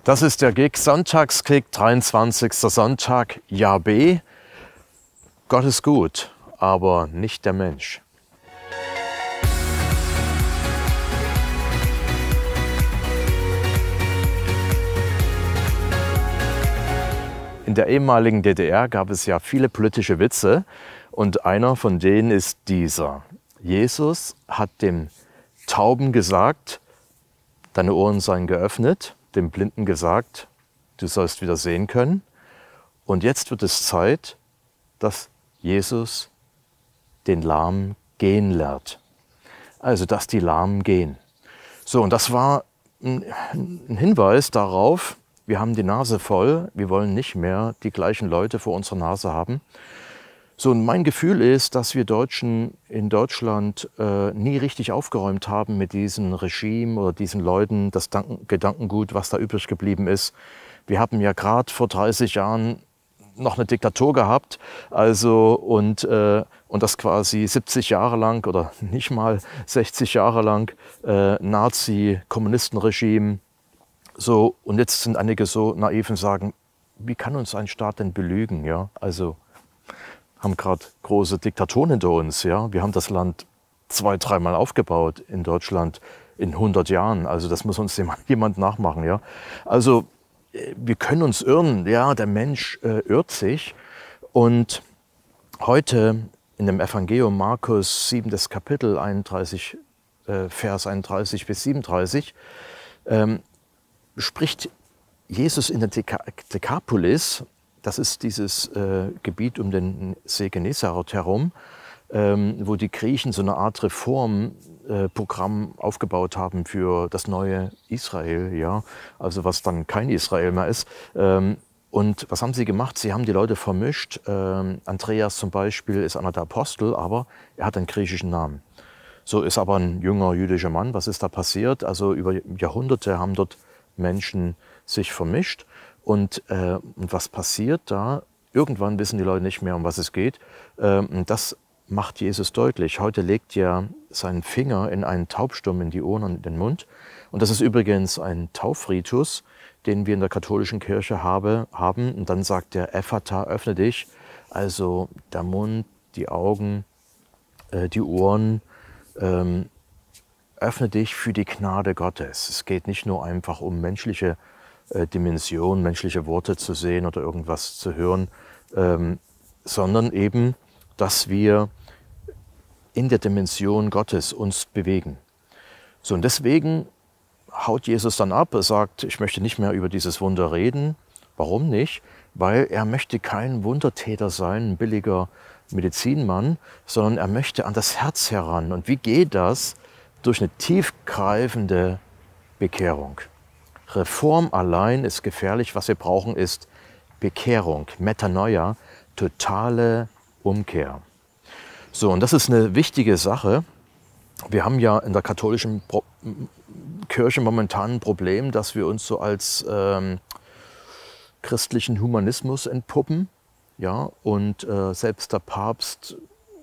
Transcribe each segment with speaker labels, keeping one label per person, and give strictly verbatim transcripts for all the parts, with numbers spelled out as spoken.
Speaker 1: Das ist der Gig Sonntagskick, dreiundzwanzigster Sonntag, Jahr B. Gott ist gut, aber nicht der Mensch. In der ehemaligen D D R gab es ja viele politische Witze und einer von denen ist dieser. Jesus hat dem Tauben gesagt, deine Ohren seien geöffnet, dem Blinden gesagt, du sollst wieder sehen können. Und jetzt wird es Zeit, dass Jesus den Lahmen gehen lehrt. Also, dass die Lahmen gehen. So, und das war ein Hinweis darauf, wir haben die Nase voll, wir wollen nicht mehr die gleichen Leute vor unserer Nase haben. So, und mein Gefühl ist, dass wir Deutschen in Deutschland äh, nie richtig aufgeräumt haben mit diesem Regime oder diesen Leuten, das Danken, Gedankengut, was da übrig geblieben ist. Wir haben ja gerade vor dreißig Jahren noch eine Diktatur gehabt, also und, äh, und das quasi siebzig Jahre lang oder nicht mal sechzig Jahre lang äh, Nazi-Kommunistenregime. So, und jetzt sind einige so naiv und sagen, wie kann uns ein Staat denn belügen? Ja? Also haben gerade große Diktatoren hinter uns. Ja? Wir haben das Land zwei, dreimal aufgebaut in Deutschland in hundert Jahren. Also das muss uns jemand nachmachen. Ja? Also wir können uns irren. Ja, der Mensch äh, irrt sich. Und heute in dem Evangelium Markus siebtes Kapitel einunddreißig, äh, Vers einunddreißig bis siebenunddreißig, ähm, spricht Jesus in der Dekapolis, das ist dieses äh, Gebiet um den See Genezareth herum, ähm, wo die Griechen so eine Art Reformprogramm äh, aufgebaut haben für das neue Israel, ja, also was dann kein Israel mehr ist. Ähm, und was haben sie gemacht? Sie haben die Leute vermischt. Ähm, Andreas zum Beispiel ist einer der Apostel, aber er hat einen griechischen Namen. So ist aber ein junger jüdischer Mann. Was ist da passiert? Also über Jahrhunderte haben dort Menschen sich vermischt. Und, äh, und was passiert da? Irgendwann wissen die Leute nicht mehr, um was es geht. Äh, und das macht Jesus deutlich. Heute legt er seinen Finger in einen Taubstumm in die Ohren und in den Mund. Und das ist übrigens ein Taufritus, den wir in der katholischen Kirche habe, haben. Und dann sagt er, Ephata, öffne dich. Also der Mund, die Augen, äh, die Ohren, ähm, öffne dich für die Gnade Gottes. Es geht nicht nur einfach um menschliche äh, Dimension, menschliche Worte zu sehen oder irgendwas zu hören, ähm, sondern eben, dass wir in der Dimension Gottes uns bewegen. So, und deswegen haut Jesus dann ab, er sagt, ich möchte nicht mehr über dieses Wunder reden. Warum nicht? Weil er möchte kein Wundertäter sein, ein billiger Medizinmann, sondern er möchte an das Herz heran. Und wie geht das? Durch eine tiefgreifende Bekehrung. Reform allein ist gefährlich. Was wir brauchen, ist Bekehrung, Metanoia, totale Umkehr. So, und das ist eine wichtige Sache. Wir haben ja in der katholischen Pro- Kirche momentan ein Problem, dass wir uns so als ähm, christlichen Humanismus entpuppen. Ja, und äh, selbst der Papst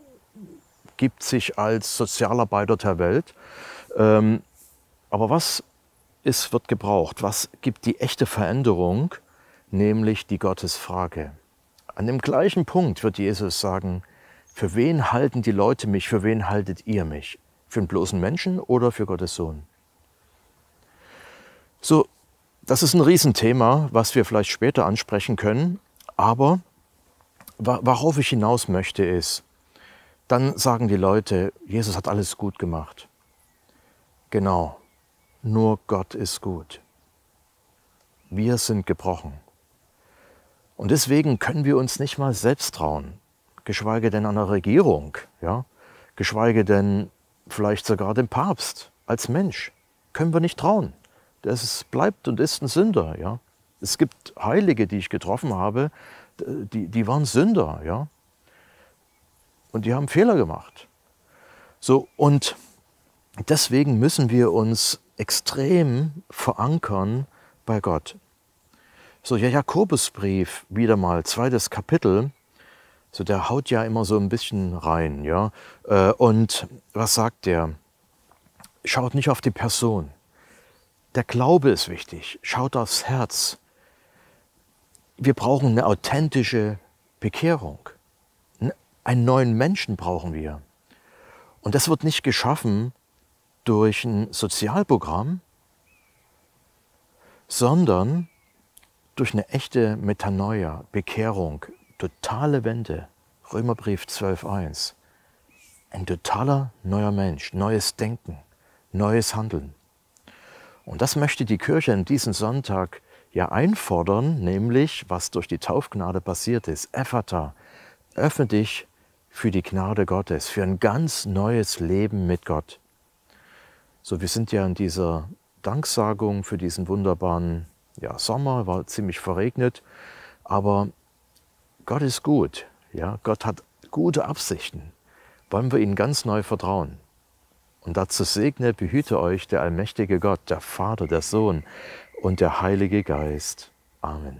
Speaker 1: gibt sich als Sozialarbeiter der Welt. Ähm, aber was ist, wird gebraucht? Was gibt die echte Veränderung? Nämlich die Gottesfrage. An dem gleichen Punkt wird Jesus sagen, für wen halten die Leute mich, für wen haltet ihr mich? Für einen bloßen Menschen oder für Gottes Sohn? So, das ist ein Riesenthema, was wir vielleicht später ansprechen können. Aber worauf ich hinaus möchte ist, dann sagen die Leute, Jesus hat alles gut gemacht. Genau, nur Gott ist gut. Wir sind gebrochen. Und deswegen können wir uns nicht mal selbst trauen, geschweige denn an der Regierung, ja? Geschweige denn vielleicht sogar dem Papst als Mensch. Können wir nicht trauen. Das bleibt und ist ein Sünder. Ja? Es gibt Heilige, die ich getroffen habe, die, die waren Sünder. Ja? Und die haben Fehler gemacht. So, und deswegen müssen wir uns extrem verankern bei Gott. So, der Jakobusbrief, wieder mal, zweites Kapitel, so der haut ja immer so ein bisschen rein. Ja? Und was sagt der? Schaut nicht auf die Person. Der Glaube ist wichtig. Schaut aufs Herz. Wir brauchen eine authentische Bekehrung. Einen neuen Menschen brauchen wir. Und das wird nicht geschaffen durch ein Sozialprogramm, sondern durch eine echte Metanoia, Bekehrung, totale Wende. Römerbrief zwölf eins. Ein totaler neuer Mensch, neues Denken, neues Handeln. Und das möchte die Kirche an diesem Sonntag ja einfordern, nämlich was durch die Taufgnade passiert ist. Ephata, öffne dich für die Gnade Gottes, für ein ganz neues Leben mit Gott. So, wir sind ja in dieser Danksagung für diesen wunderbaren ja, Sommer, war ziemlich verregnet, aber Gott ist gut. Ja? Gott hat gute Absichten. Wollen wir ihm ganz neu vertrauen. Und dazu segne, behüte euch der allmächtige Gott, der Vater, der Sohn und der Heilige Geist. Amen.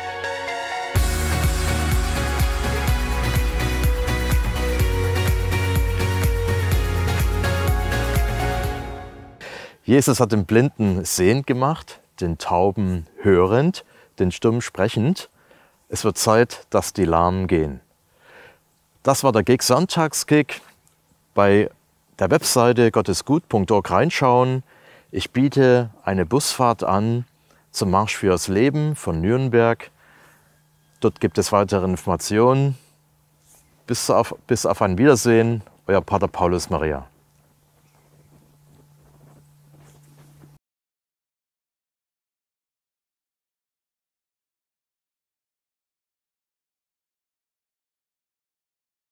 Speaker 1: Jesus hat den Blinden sehend gemacht, den Tauben hörend, den Stummen sprechend. Es wird Zeit, dass die Lahmen gehen. Das war der Gig Sonntagskick. Bei der Webseite gottesgut punkt org reinschauen. Ich biete eine Busfahrt an zum Marsch fürs Leben von Nürnberg. Dort gibt es weitere Informationen. Bis auf, bis auf ein Wiedersehen, euer Pater Paulus Maria.